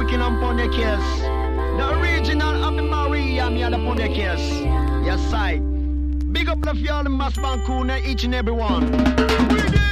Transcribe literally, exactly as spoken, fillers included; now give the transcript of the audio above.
wicked on upon the case. The original Happy Maria, me on upon the case. Yes, I. Big up the field, the mass band crew, each and every one. We did.